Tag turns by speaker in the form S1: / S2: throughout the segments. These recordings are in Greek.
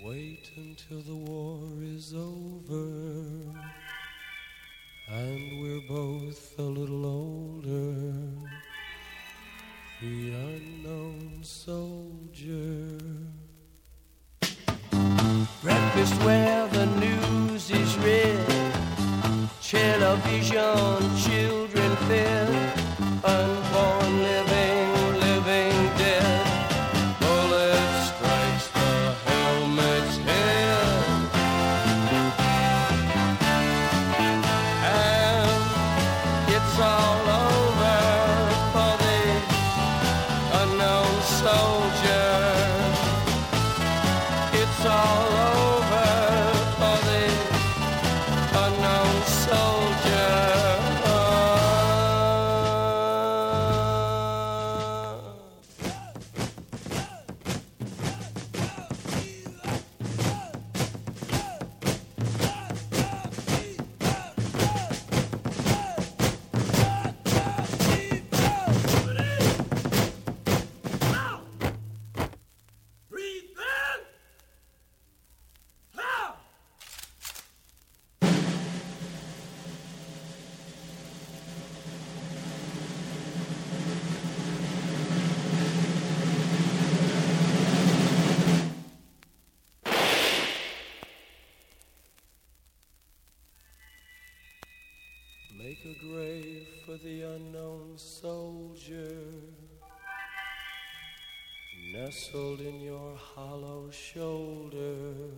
S1: Wait until the war is over and we're both a little older. The unknown soldier. Breakfast where the news is read, television, children fed, unborn living, living dead. Bullet strikes the helmet's head, and it's all over for the unknown soldier. It's all over for the unknown soldier. Make a grave for the unknown soldier, nestled in your hollow shoulder.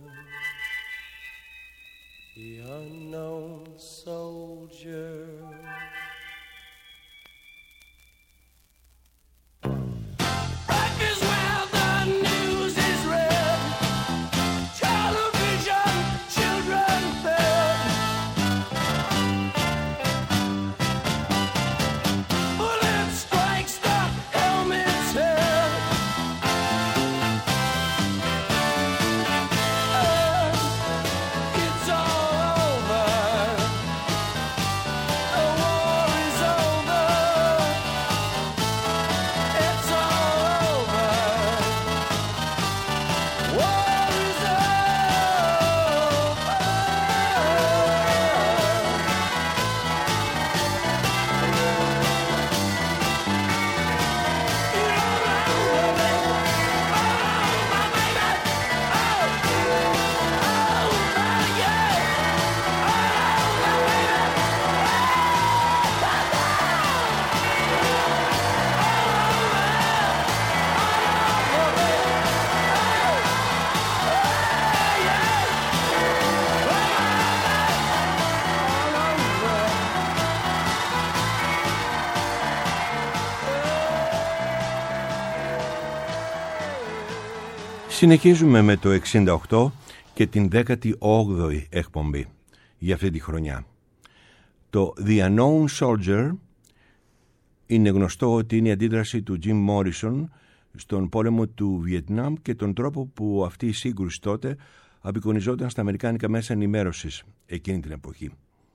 S1: The unknown soldier.
S2: Συνεχίζουμε με το 68 και την 18η εκπομπή για αυτή τη χρονιά. Το The Unknown Soldier είναι γνωστό ότι είναι η αντίδραση του Jim Morrison στον πόλεμο του Βιετνάμ και τον τρόπο που αυτή η σύγκρουση τότε απεικονιζόταν στα αμερικάνικα μέσα ενημέρωσης εκείνη την εποχή.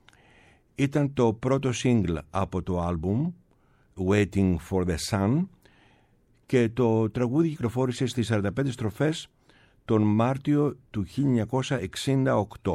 S2: Ήταν το πρώτο single από το άλμπουμ Waiting for the Sun και το τραγούδι κυκλοφόρησε στις 45 στροφές τον Μάρτιο του 1968.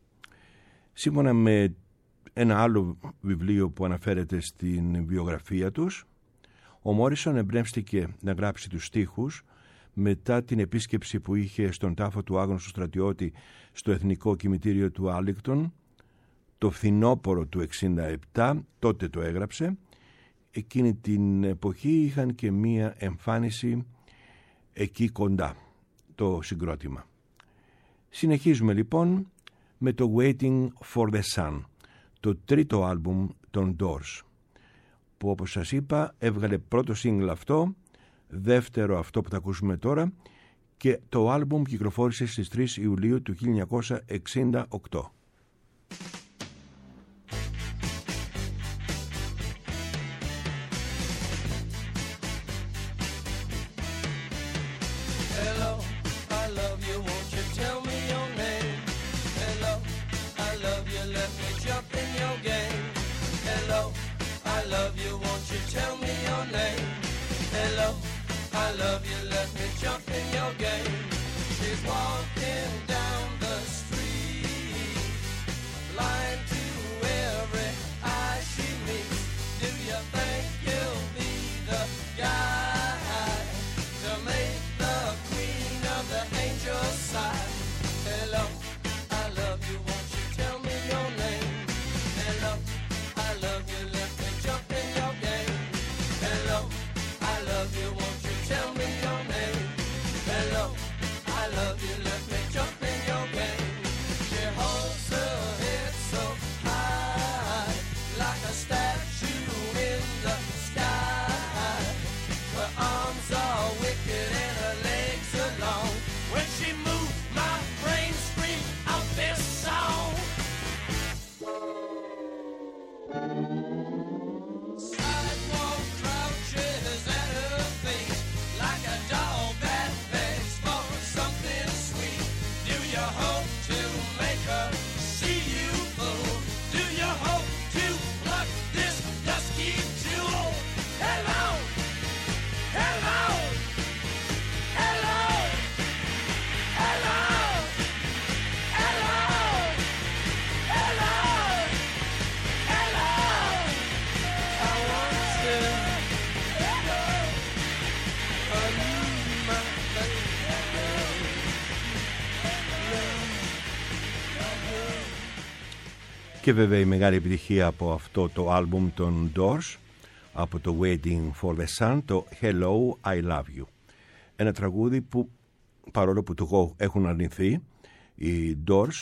S2: Σύμφωνα με ένα άλλο βιβλίο που αναφέρεται στην βιογραφία τους, ο Μόρισον εμπνεύστηκε να γράψει τους στίχους μετά την επίσκεψη που είχε στον τάφο του άγνωστου στρατιώτη στο Εθνικό Κημητήριο του Άρλιγκτον το φθινόπωρο του 1967, τότε το έγραψε. Εκείνη την εποχή είχαν και μία εμφάνιση εκεί κοντά, το συγκρότημα. Συνεχίζουμε λοιπόν με το Waiting for the Sun, το τρίτο άλμπουμ των Doors, που όπως σας είπα έβγαλε πρώτο single αυτό, δεύτερο αυτό που θα ακούσουμε τώρα, και το άλμπουμ κυκλοφόρησε στις 3 Ιουλίου του 1968.
S1: I love you, let me jump in your game. She's walking
S2: Και βέβαια η μεγάλη επιτυχία από αυτό το άλμπουμ των Doors, από το Waiting for the Sun, το Hello, I Love You. Ένα τραγούδι που, παρόλο που το έχουν αρνηθεί οι Doors,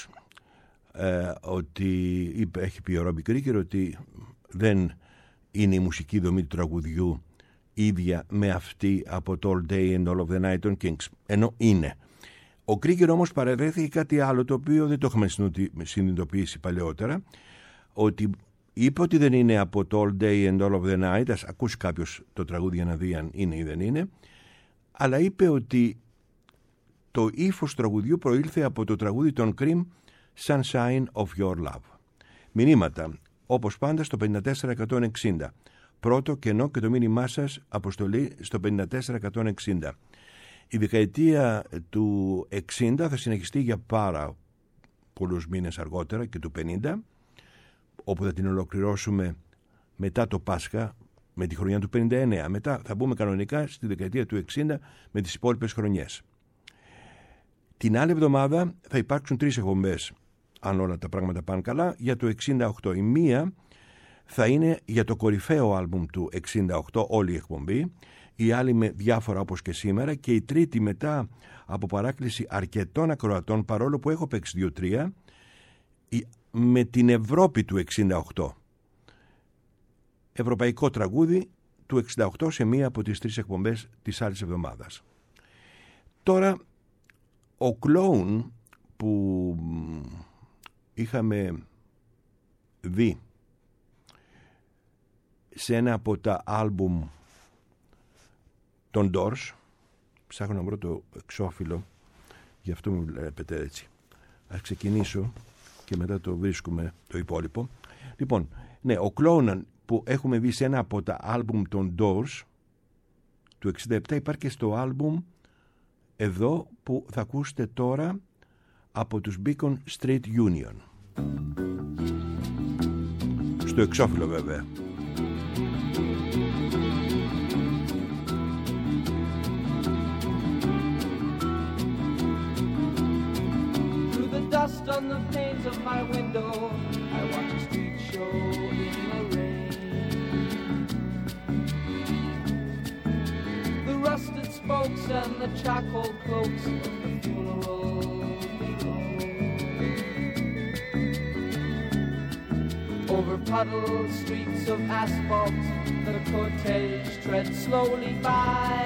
S2: ότι έχει πει ο Ρόμπι Κρίκερ ότι δεν είναι η μουσική δομή του τραγουδιού ίδια με αυτή από το All Day and All of the Night των Kings, ενώ είναι. Ο Κρίκερ όμως παραδέχθηκε κάτι άλλο, το οποίο δεν το είχαμε συνειδητοποιήσει παλαιότερα, ότι είπε ότι δεν είναι από το All Day and All of the Night, ας ακούσει κάποιος το τραγούδι για να δει αν είναι ή δεν είναι, αλλά είπε ότι το ύφος τραγουδιού προήλθε από το τραγούδι των Cream, Sunshine of Your Love. Μηνύματα, όπως πάντα, στο 54-160. Πρώτο κενό και το μήνυμά σας αποστολή στο 54-160. Η δεκαετία του 60 θα συνεχιστεί για πάρα πολλούς μήνες αργότερα, και του 50, όπου θα την ολοκληρώσουμε μετά το Πάσχα με τη χρονιά του 59. Μετά θα μπούμε κανονικά στη δεκαετία του 60 με τις υπόλοιπες χρονιές. Την άλλη εβδομάδα θα υπάρξουν 3 εκπομπές, αν όλα τα πράγματα πάνε καλά, για το 68. Η μία θα είναι για το κορυφαίο άλμπουμ του 68, όλη η εκπομπή, η άλλη με διάφορα όπως και σήμερα, και η τρίτη μετά από παράκληση αρκετών ακροατών, παρόλο που έχω παίξει 2-3, με την Ευρώπη του 68. Ευρωπαϊκό τραγούδι του 68 σε μία από τις 3 εκπομπές της άλλης εβδομάδας. Τώρα, ο κλόουν που είχαμε δει σε ένα από τα άλμπουμ των Doors, ψάχνω να βρω το εξώφυλλο, γι' αυτό μου βλέπετε έτσι. Ας ξεκινήσω και μετά το βρίσκουμε το υπόλοιπο. Λοιπόν, ναι, ο κλόουν που έχουμε δει σε ένα από τα άλμπουμ των Doors του 67 υπάρχει και στο άλμπουμ εδώ που θα ακούσετε τώρα από τους Beacon Street Union. Στο εξώφυλλο βέβαια.
S1: Through the dust on the panes of my window, I watch a street show in the rain. The rusted spokes and the charcoal cloaks of the funeral below. Over puddled streets of asphalt, the cortege treads slowly by.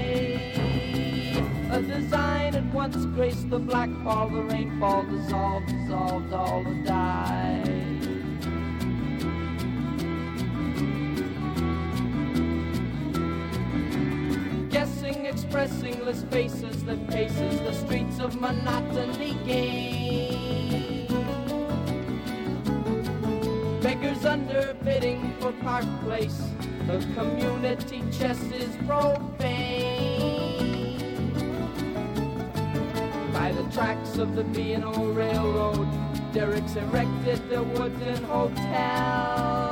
S1: A design that once graced the black ball, the rainfall dissolved all to die. Guessing, expressingless faces that paces the streets of monotony gain. Beggars underbidding for Park Place, the community chest is profane. By the tracks of the B&O Railroad, derricks erected the wooden hotel.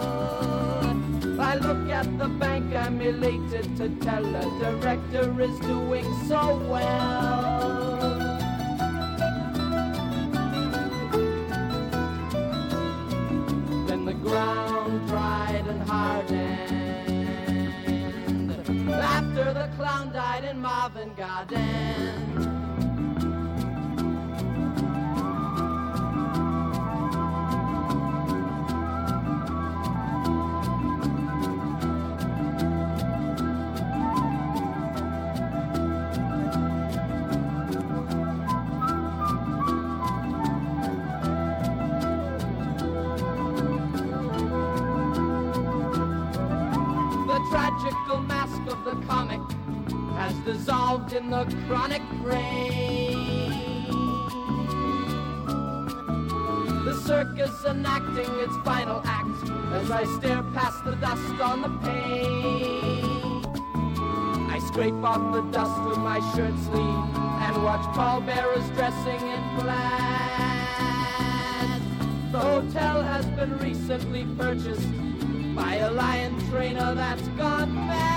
S1: I look at the bank, I'm elated to tell the director is doing so well. Then the ground dried and hardened after the clown died in Marvin Garden. Dissolved in the chronic rain. The circus enacting its final act as I stare past the dust on the pane. I scrape off the dust with my shirt sleeve and watch pallbearers dressing in plaid. The hotel has been recently purchased by a lion trainer that's gone mad.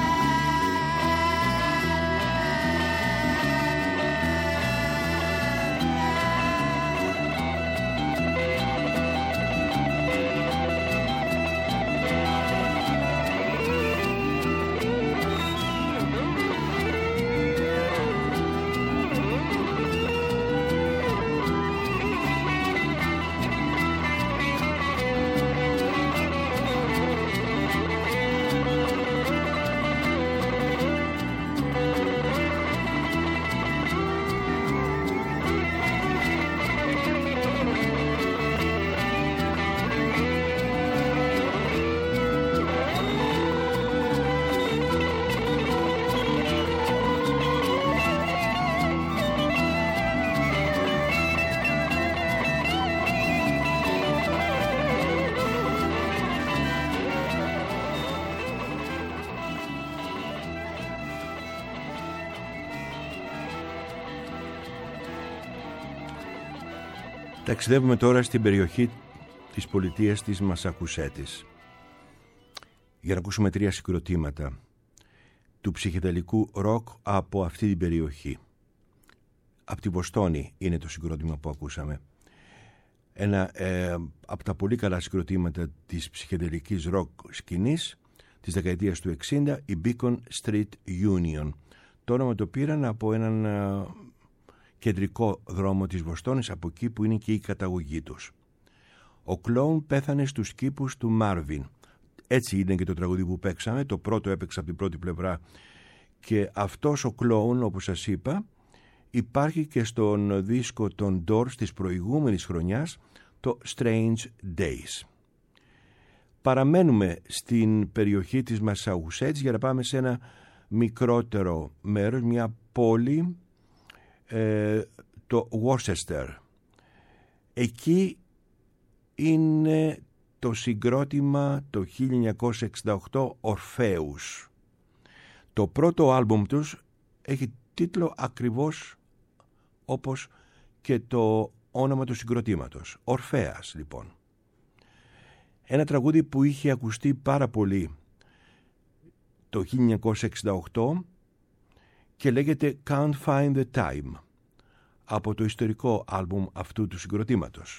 S2: Ταξιδεύουμε τώρα στην περιοχή της πολιτείας της Μασαχουσέτης για να ακούσουμε 3 συγκροτήματα του ψυχεδελικού ροκ από αυτή την περιοχή. Από τη Βοστόνη είναι το συγκρότημα που ακούσαμε. Ένα από τα πολύ καλά συγκροτήματα της ψυχεδελικής ροκ σκηνής της δεκαετίας του 60, η Beacon Street Union. Το όνομα το πήραν από έναν κεντρικό δρόμο της Βοστόνης, από εκεί που είναι και η καταγωγή τους. Ο κλόουν πέθανε στους κήπους του Μάρβιν. Έτσι είναι και το τραγούδι που παίξαμε. Το πρώτο έπαιξα από την πρώτη πλευρά και αυτός ο κλόουν, όπως σας είπα, υπάρχει και στον δίσκο των Doors της προηγούμενης χρονιάς, το Strange Days. Παραμένουμε στην περιοχή της Μασαχουσέτς για να πάμε σε ένα μικρότερο μέρος, μια πόλη, το Worcester. Εκεί είναι το συγκρότημα το 1968 Orpheus. Το πρώτο άλμπουμ τους έχει τίτλο ακριβώς όπως και το όνομα του συγκροτήματος. Ορφέας λοιπόν. Ένα τραγούδι που είχε ακουστεί πάρα πολύ το 1968 και λέγεται Can't Find the Time, από το ιστορικό άλμπουμ αυτού του συγκροτήματος.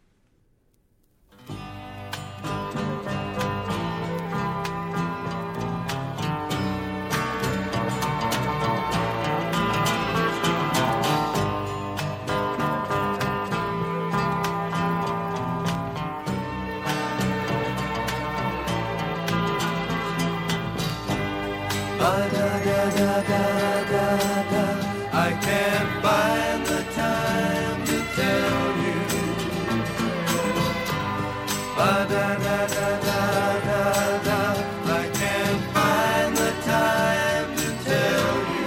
S1: I can't find the time to tell you. I can't find the time to tell you.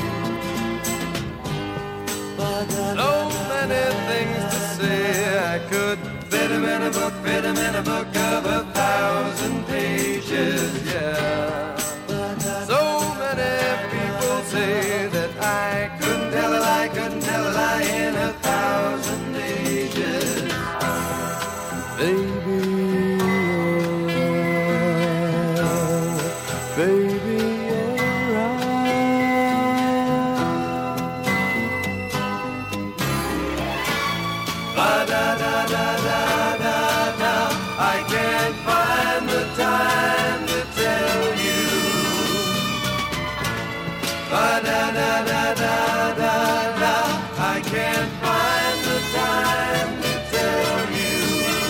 S1: So many things to say, I could fit them in a book, of 1,000 pages, yeah. So many people say that I couldn't tell a lie in 1,000 ages. Baby, baby, you're right. I can't find the time to tell you. I can't find the time to tell you.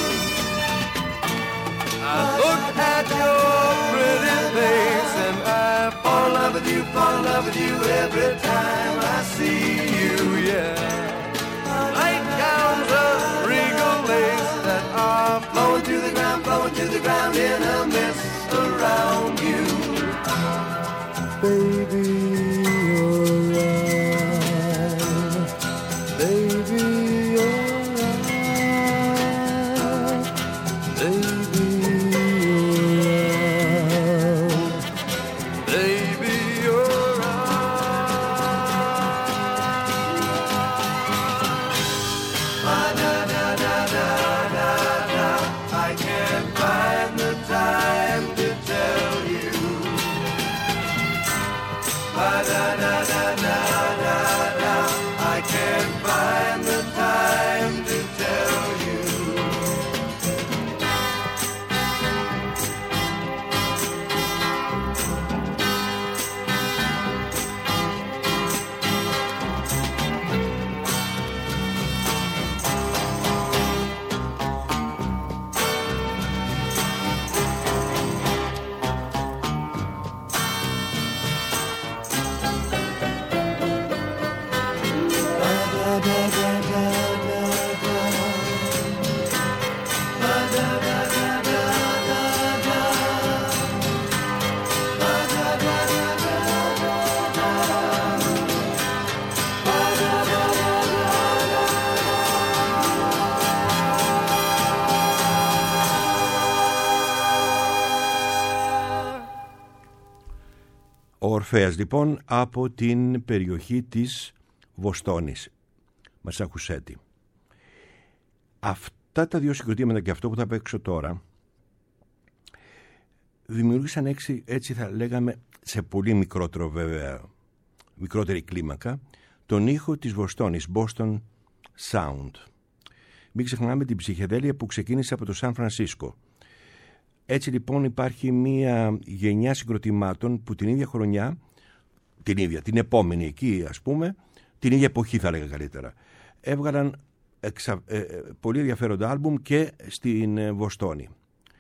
S1: I look at your pretty face and I fall in love with you every time I see you, yeah. Nightgowns of regal lace that are flowing to the ground in a mist around you. Baby, you're right. Baby, you're right. Baby, you're right. Baby, you're right. I can't find the time to tell you. I can't find the time to tell you.
S2: Ο Ορφέας λοιπόν από την περιοχή της Βοστόνης, Μασαχουσέτη. Αυτά τα δύο συγκροτήματα και αυτό που θα παίξω τώρα δημιούργησαν έτσι θα λέγαμε σε πολύ μικρότερο βέβαια, μικρότερη κλίμακα, τον ήχο της Βοστόνης, Boston Sound. Μην ξεχνάμε την ψυχεδέλεια που ξεκίνησε από το Σαν Φρανσίσκο. Έτσι λοιπόν υπάρχει μια γενιά συγκροτημάτων που την ίδια χρονιά, την επόμενη εκεί ας πούμε, την ίδια εποχή θα λέγα καλύτερα, έβγαλαν πολύ ενδιαφέροντα άλμπουμ και στην Βοστόνη.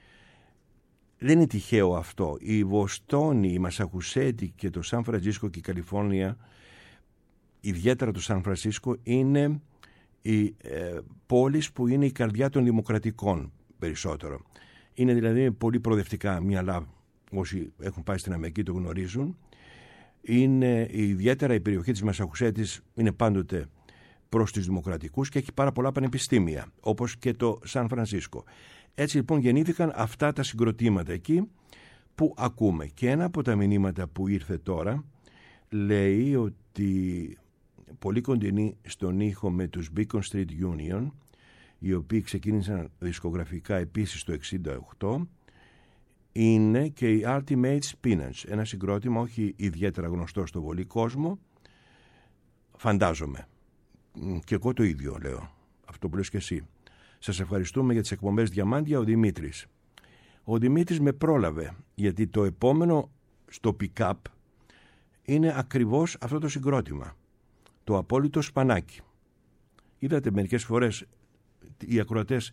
S2: Δεν είναι τυχαίο αυτό. Η Βοστόνη, η Μασαχουσέτη και το Σαν Φρανσίσκο και η Καλιφόρνια, ιδιαίτερα το Σαν Φρανσίσκο, είναι οι πόλεις που είναι η καρδιά των δημοκρατικών περισσότερο. Είναι δηλαδή πολύ προοδευτικά μυαλά, όσοι έχουν πάει στην Αμερική το γνωρίζουν. Είναι ιδιαίτερα η περιοχή της Μασαχουσέτης είναι πάντοτε προς τους δημοκρατικούς και έχει πάρα πολλά πανεπιστήμια, όπως και το Σαν Φρανσίσκο. Έτσι λοιπόν γεννήθηκαν αυτά τα συγκροτήματα εκεί που ακούμε. Και ένα από τα μηνύματα που ήρθε τώρα λέει ότι πολύ κοντινή στον ήχο με τους Beacon Street Union, οι οποίοι ξεκίνησαν δισκογραφικά επίσης το 1968, είναι και οι Ultimate Spinach, ένα συγκρότημα όχι ιδιαίτερα γνωστό στο πολύ κόσμο, φαντάζομαι. Και εγώ το ίδιο λέω, αυτό που λες και εσύ. Σας ευχαριστούμε για τις εκπομπές Διαμάντια, ο Δημήτρης. Ο Δημήτρης με πρόλαβε, γιατί το επόμενο στο pick-up είναι ακριβώς αυτό το συγκρότημα. Το απόλυτο σπανάκι. Είδατε μερικές φορές οι ακροατές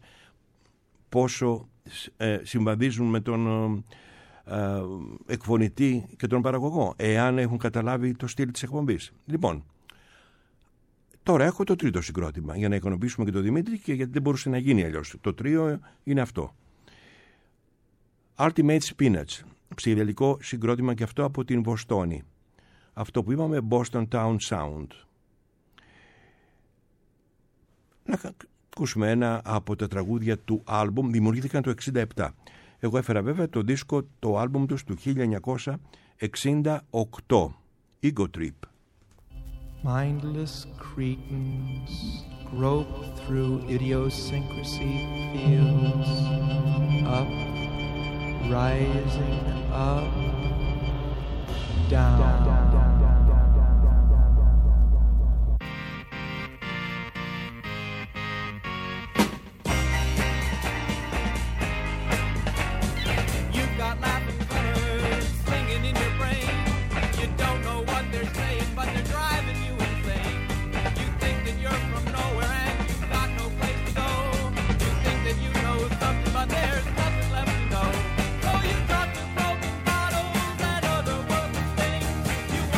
S2: πόσο συμβαδίζουν με τον εκφωνητή και τον παραγωγό, εάν έχουν καταλάβει το στυλ της εκπομπής. Λοιπόν, τώρα έχω το τρίτο συγκρότημα για να ικανοποιήσουμε και τον Δημήτρη και γιατί δεν μπορούσε να γίνει αλλιώς. Το τρίο είναι αυτό. Ultimate Spinach, ψυχεδελικό συγκρότημα και αυτό από την Βοστόνη. Αυτό που είπαμε Boston Town Sound. Να ακούσουμε ένα από τα τραγούδια του άλμπουμ, δημιουργήθηκαν το 1967. Εγώ έφερα βέβαια το δίσκο, το άλμπουμ τους του 1968, Ego Trip.
S3: Mindless cretins grope through idiosyncrasy fields, up, rising, up, down.
S4: You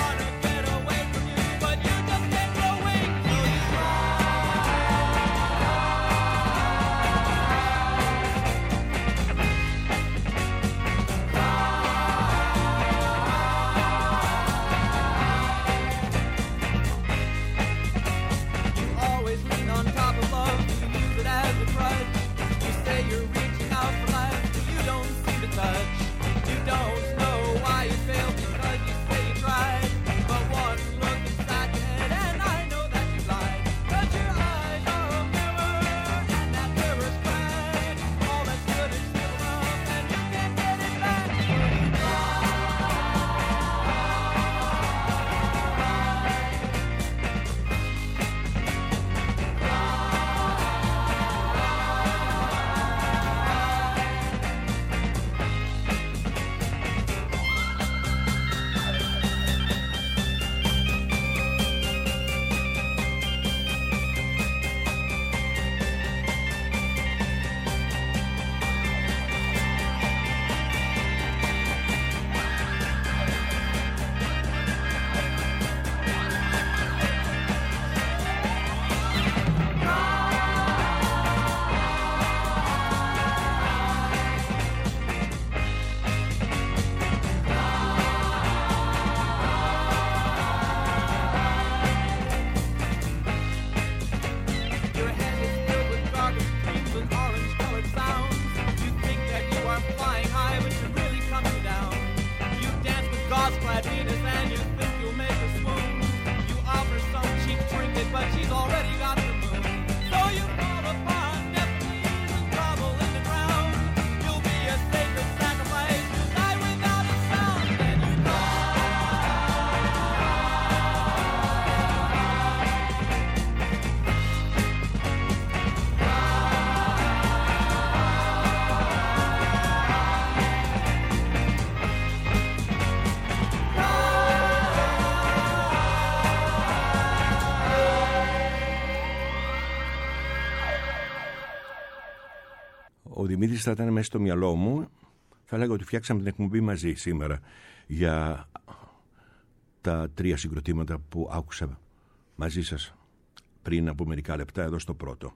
S2: ο Δημήτρης θα ήταν μέσα στο μυαλό μου. Θα λέγω ότι φτιάξαμε την εκπομπή μαζί σήμερα για τα 3 συγκροτήματα που άκουσα μαζί σας πριν από μερικά λεπτά εδώ στο πρώτο.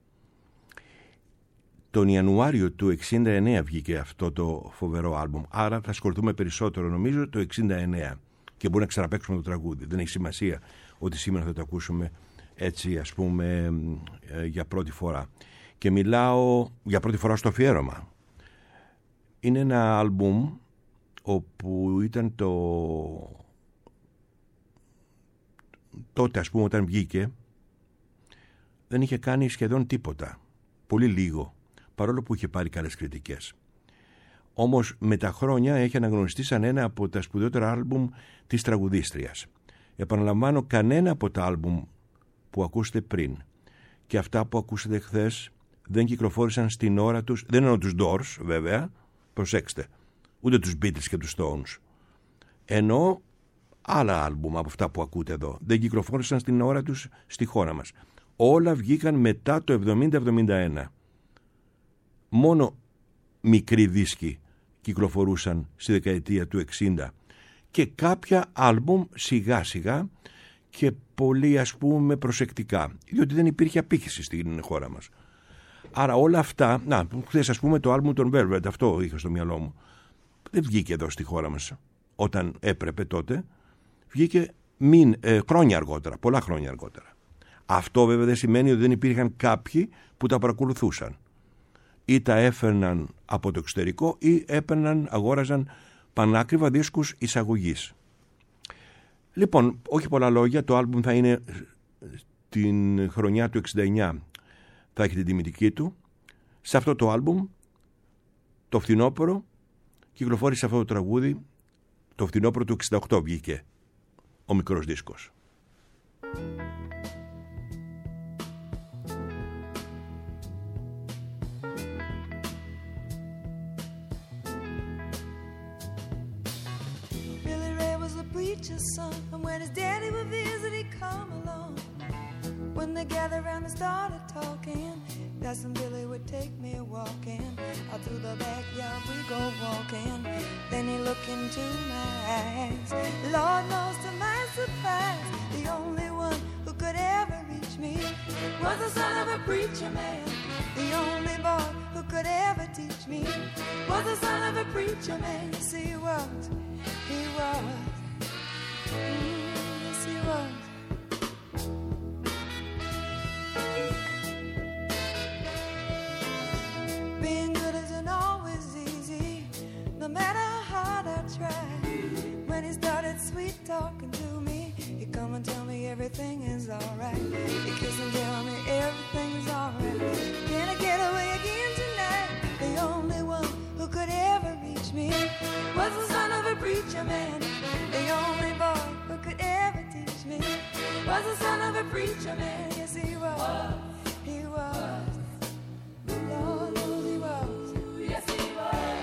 S2: Τον Ιανουάριο του 69 βγήκε αυτό το φοβερό άλμπουμ, άρα θα ασχοληθούμε περισσότερο νομίζω το 69 και μπορεί να ξαναπαίξουμε το τραγούδι. Δεν έχει σημασία ότι σήμερα θα το ακούσουμε έτσι, ας πούμε, για πρώτη φορά. Και μιλάω για πρώτη φορά στο αφιέρωμα. Είναι ένα άλμπουμ όπου ήταν τότε, ας πούμε, όταν βγήκε, δεν είχε κάνει σχεδόν τίποτα. Πολύ λίγο, παρόλο που είχε πάρει καλές κριτικές. Όμως με τα χρόνια έχει αναγνωριστεί σαν ένα από τα σπουδαιότερα άλμπουμ της τραγουδίστριας. Επαναλαμβάνω, κανένα από τα άλμπουμ που ακούσετε πριν και αυτά που ακούσετε χθες δεν κυκλοφόρησαν στην ώρα τους, δεν εννοώ τους Doors βέβαια, προσέξτε, ούτε τους Beatles και τους Stones. Εννοώ άλλα άλμπουμ από αυτά που ακούτε εδώ, δεν κυκλοφόρησαν στην ώρα τους στη χώρα μας. Όλα βγήκαν μετά το 70-71. Μόνο μικροί δίσκοι κυκλοφορούσαν στη δεκαετία του 60 και κάποια άλμπουμ σιγά σιγά και πολύ, ας πούμε, προσεκτικά, διότι δεν υπήρχε απήχηση στην χώρα μας. Άρα όλα αυτά, χθες ας πούμε το άλμπουμ των Velvet, αυτό είχα στο μυαλό μου, δεν βγήκε εδώ στη χώρα μας όταν έπρεπε τότε, βγήκε χρόνια αργότερα, πολλά χρόνια αργότερα. Αυτό βέβαια δεν σημαίνει ότι δεν υπήρχαν κάποιοι που τα παρακολουθούσαν ή τα έφερναν από το εξωτερικό ή αγόραζαν πανάκριβα δίσκους εισαγωγής. Λοιπόν, όχι πολλά λόγια, το άλμπουμ θα είναι την χρονιά του 69, θα έχει την τιμητική του. Σε αυτό το άλμπουμ, το φθινόπωρο, κυκλοφόρησε αυτό το τραγούδι, το φθινόπωρο του 68 βγήκε ο μικρός δίσκος.
S4: Son, and when his daddy would visit, he'd come along. When they gathered around and started talking, Cousin Billy would take me walking. Out through the backyard we go walking. Then he looked into my eyes. Lord knows to my surprise, the only one who could ever reach me was the son of a preacher man. The only boy who could ever teach me was the son of a preacher man. Yes, he was. Yes, he was. Being good isn't always easy, no matter how hard I try. When he started sweet talking to me, he'd come and tell me everything is alright. He'd kiss and tell me everything is alright. Can I get away again tonight? The only one who could ever reach me was the son of a preacher man. The only boy who could ever teach me was the son of a preacher man. Yes, he was. He was. Lord knows he was. Yes, he was.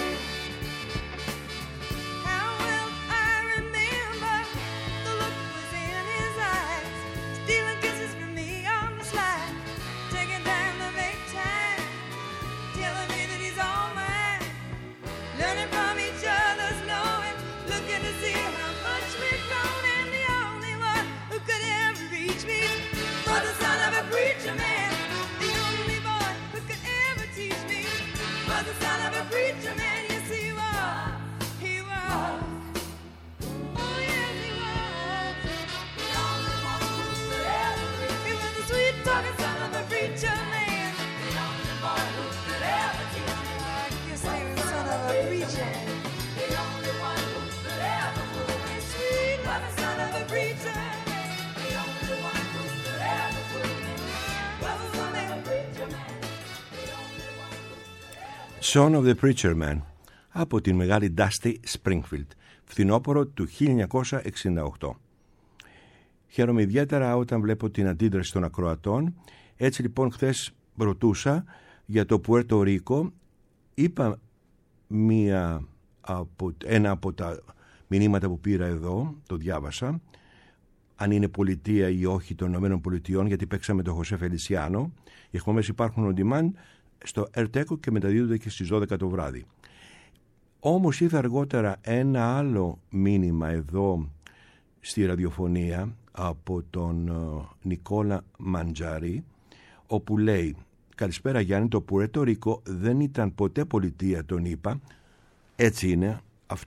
S4: How well I remember the look was in his eyes, stealing kisses from me on the slide, taking time to make time, telling me that he's all mine, learning from each other's knowing, looking to see how much we've grown, and the only one who could ever reach me was the son of a preacher man. The only boy who could ever teach me was the son of a preacher man. Yes, he was. He was. Oh, yes, he was. The only one who could ever reach me. He was the sweet talking son of a preacher man. The only boy who could ever teach me. I guess he was the son of a preacher man. The only one who could ever fool me. Sweet was the son of a preacher man. The only one who could ever fool me was the son of a preacher man. The only one who could ever.
S2: Son of the Preacher Man από την μεγάλη Dusty Springfield, φθινόπωρο του 1968. Χαίρομαι ιδιαίτερα όταν βλέπω την αντίδραση των ακροατών. Έτσι λοιπόν χθες ρωτούσα για το Πουέρτο Ρίκο. Είπα ένα από τα μηνύματα που πήρα εδώ, το διάβασα, αν είναι πολιτεία ή όχι των ΗΠΑ, γιατί παίξαμε τον Χωσέ Φελισιάνο. Οι εκπομπές υπάρχουν on demand στο Ερτέκο και μεταδίδονται και στις 12 το βράδυ. Όμως είδα αργότερα ένα άλλο μήνυμα εδώ στη ραδιοφωνία από τον Νικόλα Μαντζάρη, όπου λέει: «Καλησπέρα Γιάννη, το Πουέρτο Ρίκο δεν ήταν ποτέ πολιτεία των ΗΠΑ». Έτσι είναι,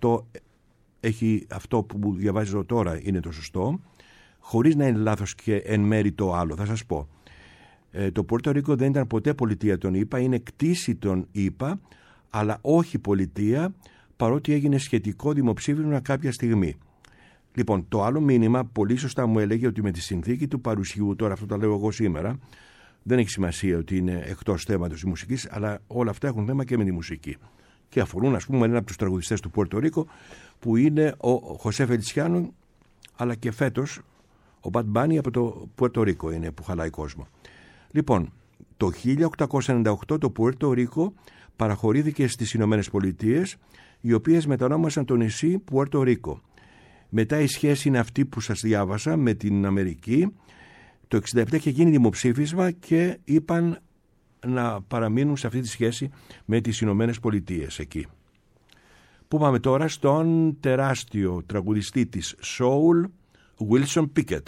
S2: αυτό που διαβάζω τώρα είναι το σωστό, χωρίς να είναι λάθος και εν μέρη το άλλο. Θα σας πω. Το Πουέρτο Ρίκο δεν ήταν ποτέ πολιτεία των ΗΠΑ, είναι κτήση των ΗΠΑ, αλλά όχι πολιτεία, παρότι έγινε σχετικό δημοψήφισμα κάποια στιγμή. Λοιπόν, το άλλο μήνυμα πολύ σωστά μου έλεγε ότι με τη συνθήκη του παρουσιού, τώρα αυτό το λέω εγώ σήμερα, δεν έχει σημασία ότι είναι εκτός θέματος της μουσικής, αλλά όλα αυτά έχουν θέμα και με τη μουσική. Και αφορούν, ας πούμε, έναν από τους τραγουδιστές του Πουέρτο Ρίκο, που είναι ο Χωσέ Φελιτσιάνο, αλλά και φέτος ο Μπαντ Μπάνι από το Πουέρτο Ρίκο είναι που χαλάει κόσμο. Λοιπόν, το 1898 το Πουέρτο Ρίκο παραχωρήθηκε στις Ηνωμένες Πολιτείες, οι οποίες μετανόμασαν το νησί Πουέρτο Ρίκο. Μετά η σχέση είναι αυτή που σας διάβασα με την Αμερική. Το 1967 είχε γίνει δημοψήφισμα και είπαν να παραμείνουν σε αυτή τη σχέση με τις Ηνωμένες Πολιτείες εκεί. Πού πάμε τώρα? Στον τεράστιο τραγουδιστή της soul, Wilson Pickett.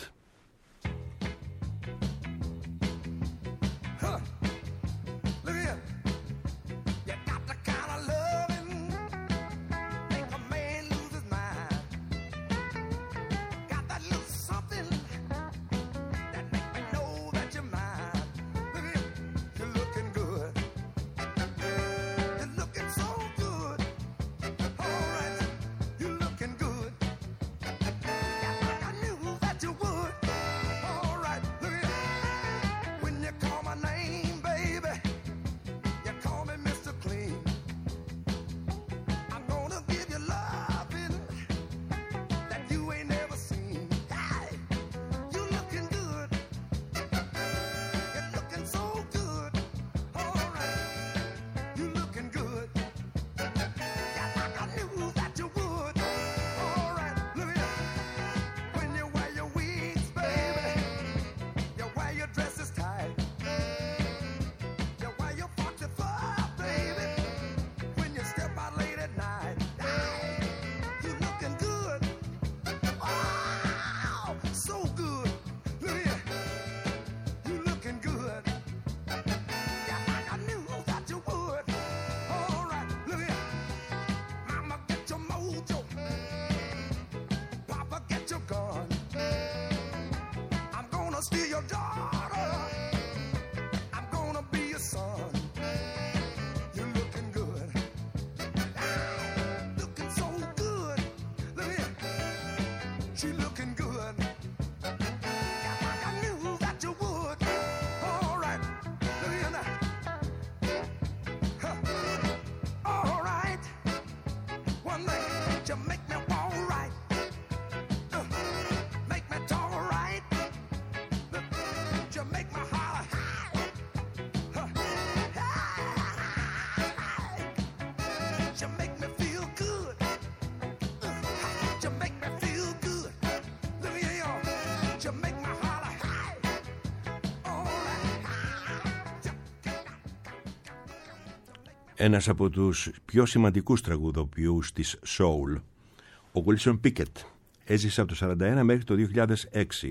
S2: Ένας από τους πιο σημαντικούς τραγουδοποιούς της soul, ο Wilson Pickett, έζησε από το 1941 μέχρι το 2006.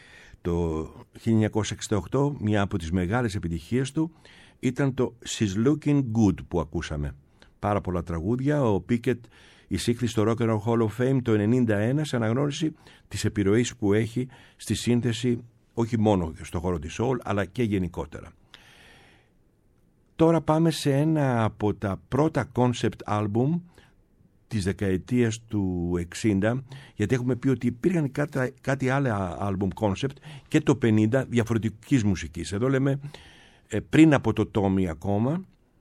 S2: Το 1968 μια από τις μεγάλες επιτυχίες του ήταν το She's Looking Good που ακούσαμε. Πάρα πολλά τραγούδια. Ο Pickett εισήχθη στο Rock and Roll Hall of Fame το 1991 σε αναγνώριση της επιρροής που έχει στη σύνθεση όχι μόνο στο χώρο της soul αλλά και γενικότερα. Τώρα πάμε σε ένα από τα πρώτα concept album της δεκαετίας του 60, γιατί έχουμε πει ότι υπήρχαν κάτι άλλο album concept και το 50 διαφορετικής μουσικής. Εδώ λέμε πριν από το Tommy ακόμα,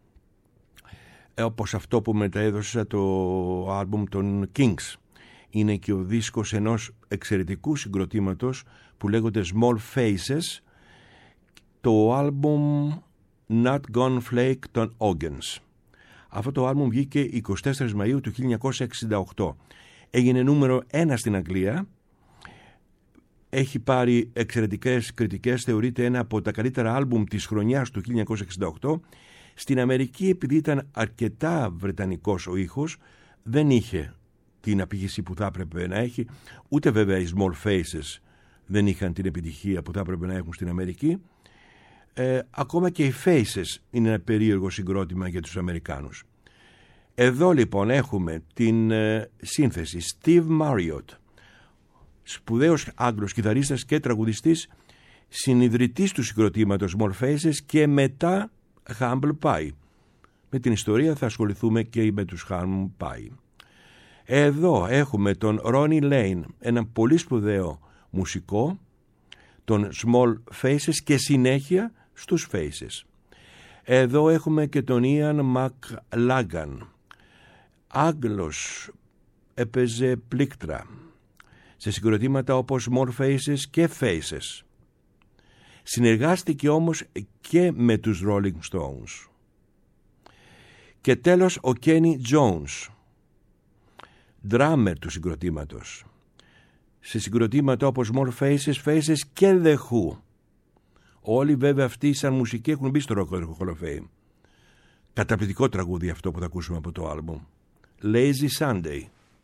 S2: όπως αυτό που μεταέδωσα το album των Kings. Είναι και ο δίσκος ενός εξαιρετικού συγκροτήματος που λέγονται Small Faces, το album Not Gone Flake των Oggins. Αυτό το άλμπουμ βγήκε 24 Μαΐου του 1968. Έγινε νούμερο 1 στην Αγγλία. Έχει πάρει εξαιρετικές κριτικές. Θεωρείται ένα από τα καλύτερα άλμπουμ της χρονιάς του 1968. Στην Αμερική, επειδή ήταν αρκετά βρετανικός ο ήχος, δεν είχε την απήχηση που θα έπρεπε να έχει, ούτε βέβαια οι Small Faces δεν είχαν την επιτυχία που θα έπρεπε να έχουν στην Αμερική. Ακόμα και οι Faces είναι ένα περίεργο συγκρότημα για τους Αμερικάνους. Εδώ λοιπόν έχουμε την σύνθεση Steve Marriott, σπουδαίος Άγγλος κιθαρίστας και τραγουδιστής, συνιδρυτής του συγκροτήματος Small Faces και μετά Humble Pie. Με την ιστορία θα ασχοληθούμε και με τους Humble Pie. Εδώ έχουμε τον Ronnie Lane, έναν πολύ σπουδαίο μουσικό, των Small Faces και συνέχεια στους Faces. Εδώ έχουμε και τον Ian McLagan, Άγγλος, έπαιζε πλήκτρα σε συγκροτήματα όπως Small Faces και Faces. Συνεργάστηκε όμως και με τους Rolling Stones. Και τέλος ο Kenny Jones, drummer του συγκροτήματος, σε συγκροτήματα όπως Small Faces και The Who. Όλοι βέβαια αυτοί σαν μουσική έχουν μπει στο Rock Hall of Fame. Καταπληκτικό τραγούδι αυτό που θα ακούσουμε από το άλμπουμ. Lazy Sunday.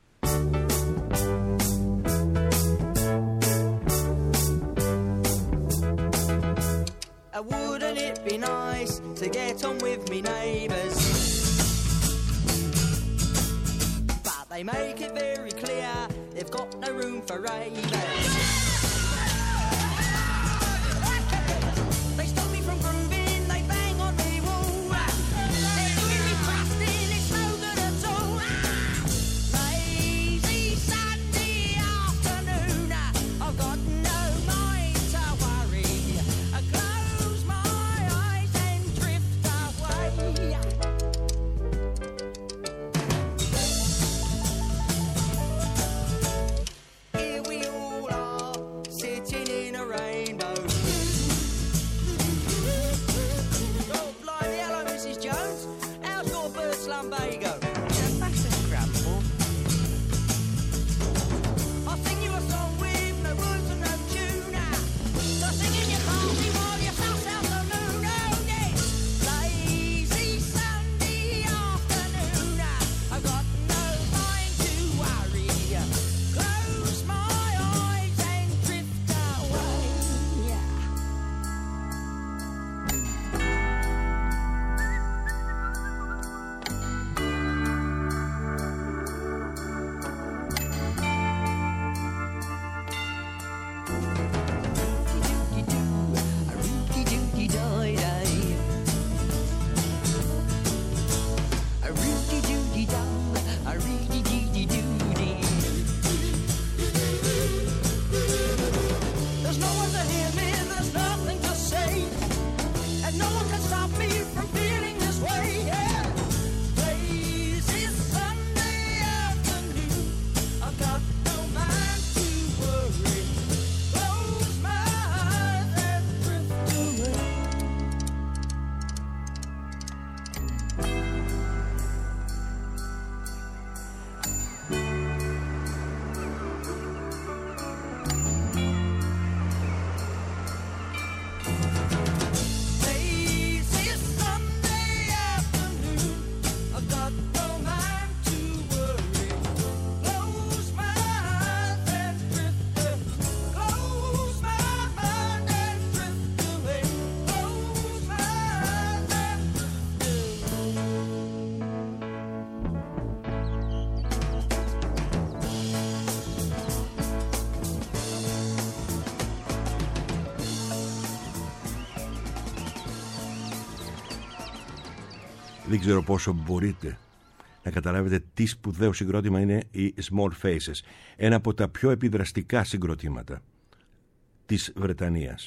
S5: Wouldn't it be nice to get on with me neighbours? But they make it very clear they've got no room for ravers. They stop me from grooving, they bang on me wall. They're doing me crusting, it's no good at all. Lazy Sunday afternoon, I've got no mind to worry. I close my eyes and drift away. Here we all are, sitting in a rainbow. Oh, blimey, hello, Mrs. Jones. How's your first lumbago? That's incredible. I'll sing you a song with no words and no tune. So sing in your party while you suss out the moon. Oh, yes. Lazy Sunday afternoon. I've got no mind to worry. Close my eyes and drift away. There's no one to hear me, there's nothing to say, and no one can stop me from feeling this way. Yeah. Lazy Sunday afternoon, I've got no mind to worry. Close my eyes and drift away. Lazy Sunday afternoon, I've got no mind to worry. Close my eyes and drift away. Close my mind and drift away. Close my eyes and drift
S2: Δεν ξέρω πόσο μπορείτε να καταλάβετε τι σπουδαίο συγκρότημα είναι οι Small Faces. Ένα από τα πιο επιδραστικά συγκροτήματα της Βρετανίας.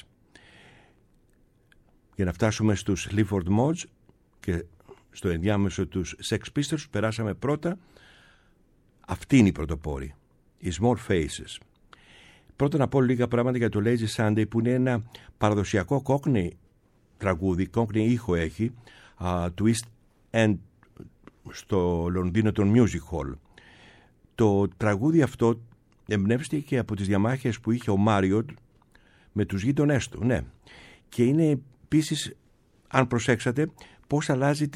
S2: Για να φτάσουμε στους Clifford Mods και στο ενδιάμεσο τους Sex Pistols, περάσαμε πρώτα. Αυτή είναι η πρωτοπόρη, οι Small Faces. Πρώτα να πω λίγα πράγματα για το Lazy Sunday, που είναι ένα παραδοσιακό Cockney τραγούδι, Cockney ήχο έχει, του East End στο Λονδίνο, των Music Hall. Το τραγούδι αυτό εμπνεύστηκε από τις διαμάχες που είχε ο Μάριοτ με τους γείτονές του, ναι. Και είναι επίσης, αν προσέξατε, πώς αλλάζει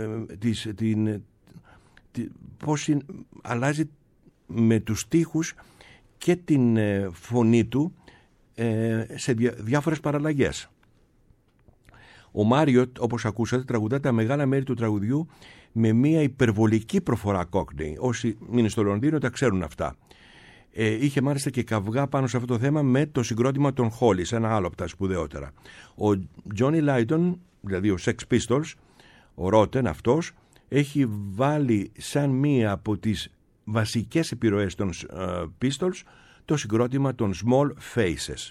S2: αλλάζει με τους στίχους και την φωνή του σε διάφορες παραλλαγές. Ο Μάριοτ, όπως ακούσατε, τραγουδά τα μεγάλα μέρη του τραγουδιού με μια υπερβολική προφορά Cockney. Όσοι είναι στο Λονδίνο τα ξέρουν αυτά. Είχε μάλιστα και καυγά πάνω σε αυτό το θέμα με το συγκρότημα των Hollies, ένα άλλο από τα σπουδαιότερα. Ο Johnny Lydon, δηλαδή ο Sex Pistols, ο Rotten αυτός, έχει βάλει σαν μία από τις βασικές επιρροές των Pistols το συγκρότημα των Small Faces.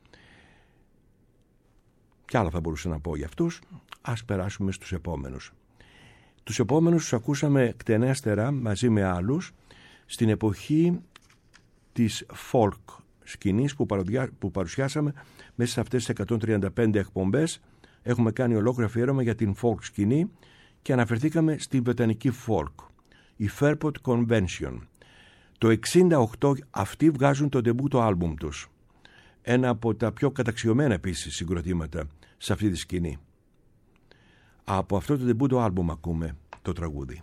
S2: Κι άλλα θα μπορούσα να πω για αυτούς. Ας περάσουμε στους επόμενους. Τους επόμενους τους ακούσαμε εκτενέστερα μαζί με άλλους στην εποχή της folk σκηνής που παρουσιάσαμε μέσα σε αυτές τις 135 εκπομπές. Έχουμε κάνει ολόκληρο αφιέρωμα για την folk σκηνή και αναφερθήκαμε στη βρετανική folk, η Fairport Convention. Το 1968 αυτοί βγάζουν το ντεμπούτο άλμπουμ τους. Ένα από τα πιο καταξιωμένα επίσης συγκροτήματα σε αυτή τη σκηνή. Από αυτό το ντεμπούτο άλμπουμ ακούμε το τραγούδι.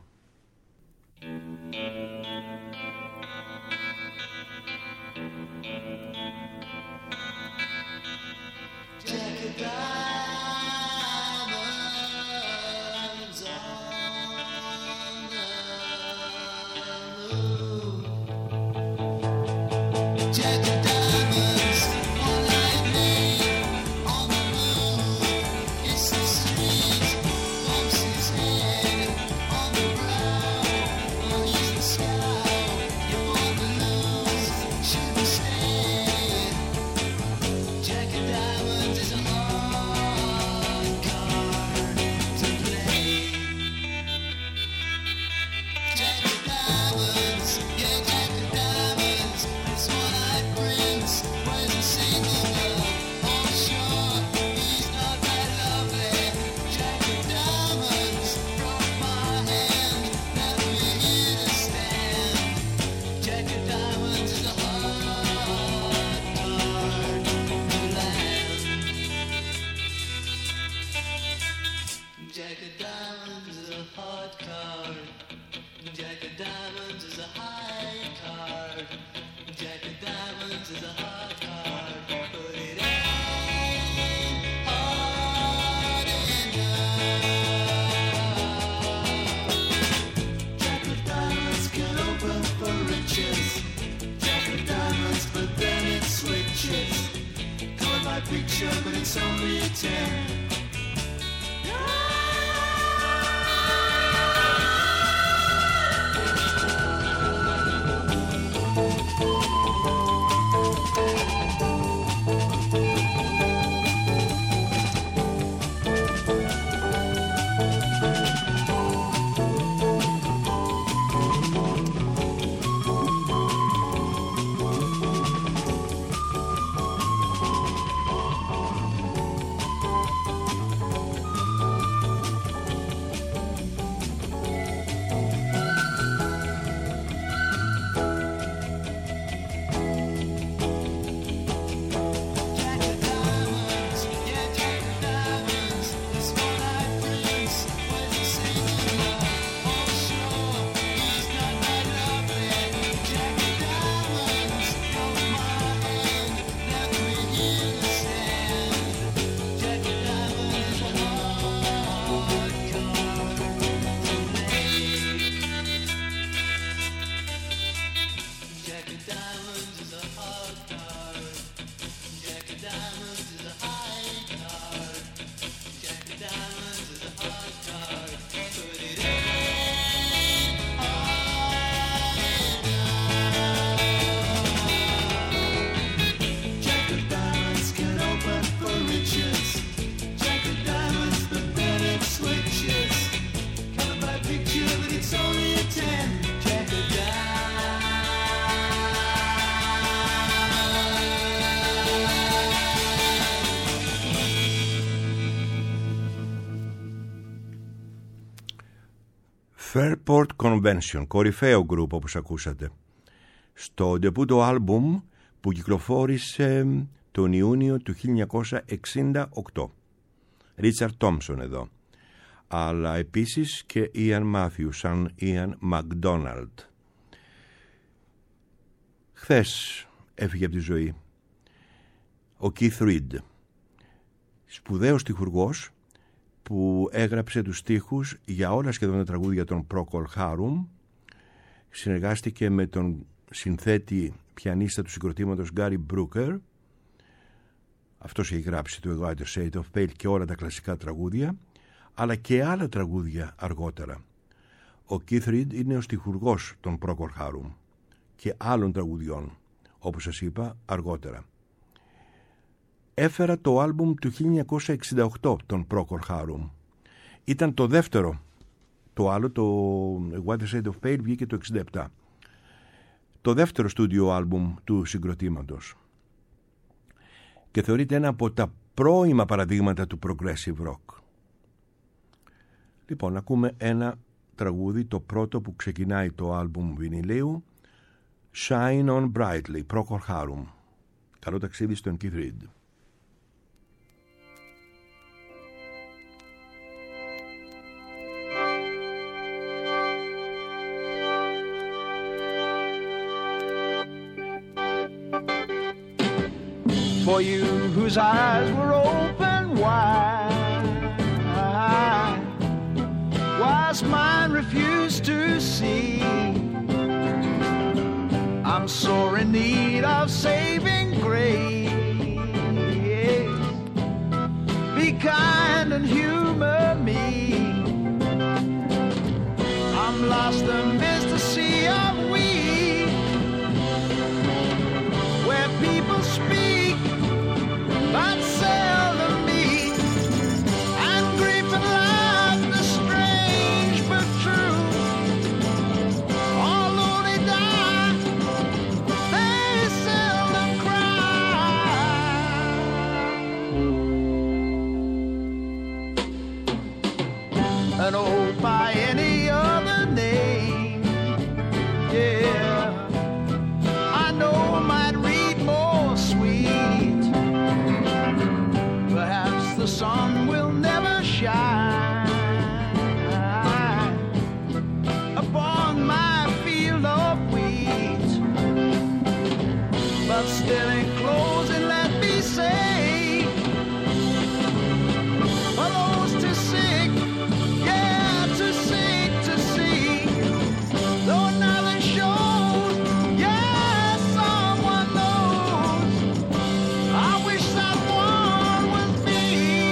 S2: Fairport Convention, κορυφαίο γκρουπ όπως ακούσατε. Στο ντεμπούτο άλμπουμ που κυκλοφόρησε τον Ιούνιο του 1968. Ρίτσαρντ Τόμψον εδώ. αλλά επίσης και Ian Matthews σαν Ian MacDonald. Χθες έφυγε από τη ζωή ο Keith Reed, σπουδαίος στιχουργός που έγραψε τους στίχους για όλα σχεδόν τα τραγούδια των Procol Harum. Συνεργάστηκε με τον συνθέτη πιανίστα του συγκροτήματος Gary Brooker. Αυτός έχει γράψει το White Shade of Pale και όλα τα κλασικά τραγούδια, αλλά και άλλα τραγούδια αργότερα. Ο Keith Reed είναι ο στιχουργός των Procol Harum και άλλων τραγουδιών, όπως σας είπα, αργότερα. Έφερα το άλμπουμ του 1968 των Procol Harum. Ήταν το δεύτερο. Το άλλο, το White Shade of Pale, βγήκε το 1967. Το δεύτερο στούντιο άλμπουμ του συγκροτήματος. Και θεωρείται ένα από τα πρώιμα παραδείγματα του progressive rock. Λοιπόν, ακούμε ένα τραγούδι, το πρώτο που ξεκινάει το άλμπουμ βινιλίου, Shine on Brightly, Procol Harum. Καλό ταξίδι στον Keith Reed.
S6: For you whose eyes were open wide, whilst mine refused to see, I'm sore in need of saving grace. Be kind and humor me. I'm lost amidst the sea of weed, where people speak but seldom meet, and grief and laughter strange but true. Although they die, they seldom cry. And oh, by any other name, yeah, I know might read more sweet. Perhaps the sun will never shine upon my field of wheat, but still in closing let me say, for those too sick, yeah, too sick to see, though nothing shows, yeah, someone knows, I wish that one was me.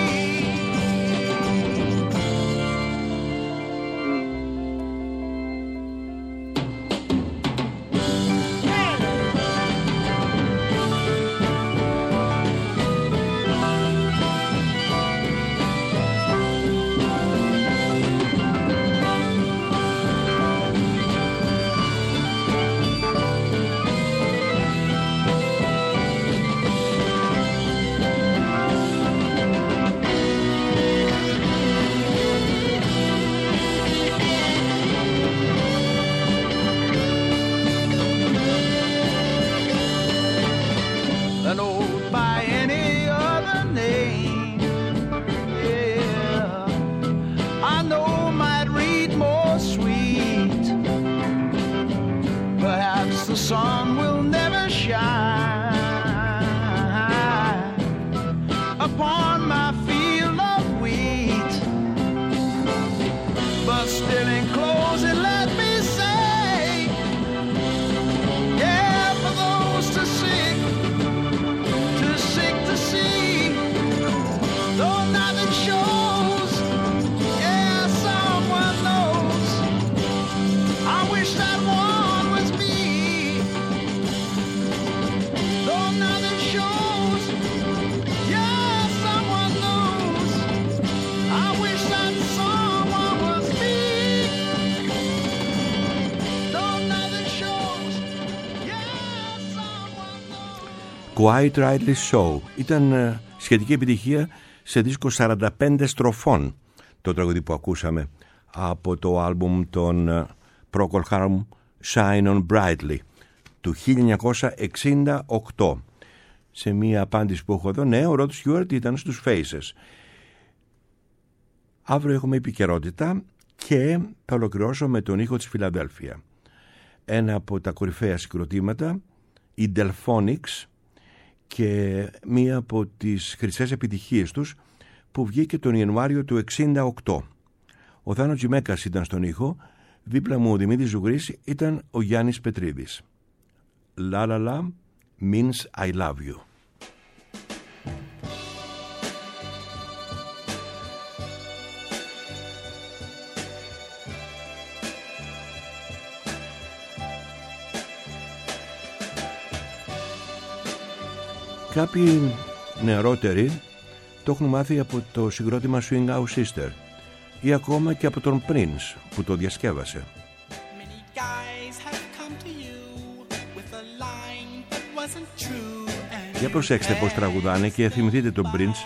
S6: An old by any other name, yeah, I know might read more sweet. Perhaps the sun will never shine upon my field of wheat, but still in closing let me say, yeah, for those too sick to see, though nothing shows, yeah, someone knows, I wish that one was me, though nothing shows, yeah, someone knows, I wish that someone was me, though nothing shows, yeah, someone knows.
S2: Quite Rightly So. Ήταν σχετική επιτυχία σε δίσκο 45 στροφών το τραγούδι που ακούσαμε από το άλμπουμ των Procol Harum, Shine on Brightly του 1968. Σε μία απάντηση που έχω εδώ, ναι, ο Rod Stewart ήταν στους Faces. Αύριο έχουμε επικαιρότητα και θα ολοκληρώσω με τον ήχο της Φιλαδέλφια. Ένα από τα κορυφαία συγκροτήματα, οι Delphonics, και μία από τις χρυσές επιτυχίες τους που βγήκε τον Ιανουάριο του 1968. Ο Θάνος Τζιμέκας ήταν στον ήχο, δίπλα μου ο Δημήτρης Ζουγρής, ήταν ο Γιάννης Πετρίδης. La la la means I love you. Κάποιοι νεαρότεροι το έχουν μάθει από το συγκρότημα Swing Out Sister ή ακόμα και από τον Prince που το διασκεύασε. Για προσέξτε πως τραγουδάνε και θυμηθείτε τον Prince.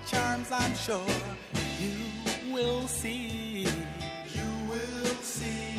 S7: I'm sure you will see. You will see.